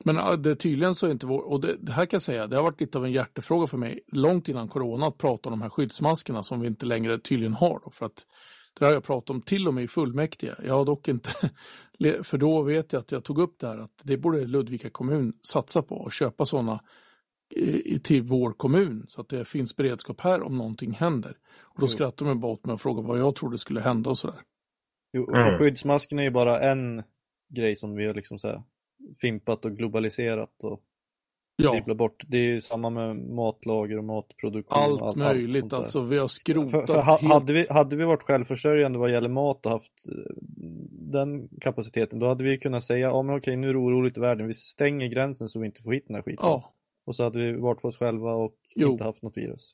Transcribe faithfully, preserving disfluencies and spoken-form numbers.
Men det tydligen så är inte vår, och det, det här kan jag säga, det har varit lite av en hjärtefråga för mig långt innan corona att prata om de här skyddsmaskerna som vi inte längre tydligen har då, för att det har jag pratat om till och med i fullmäktige. Jag har dock inte, för då vet jag att jag tog upp det här att det borde Ludvika kommun satsa på och köpa sådana i, till vår kommun så att det finns beredskap här om någonting händer. Och då jo. skrattar de bara åt mig och frågar vad jag trodde skulle hända och sådär. Jo, och mm. skyddsmasken är ju bara en grej som vi har liksom så här fimpat och globaliserat och ja. bort. Det är ju samma med matlager och matproduktion. Allt, och allt möjligt, allt alltså vi har skrotat. För, för ha, helt... hade, vi, hade vi varit självförsörjande vad gäller mat och haft den kapaciteten, då hade vi kunnat säga, ja men okej, nu är det oroligt i världen, vi stänger gränsen så vi inte får hit den här skiten. Ja. Och så hade vi varit för oss själva och jo. inte haft något virus.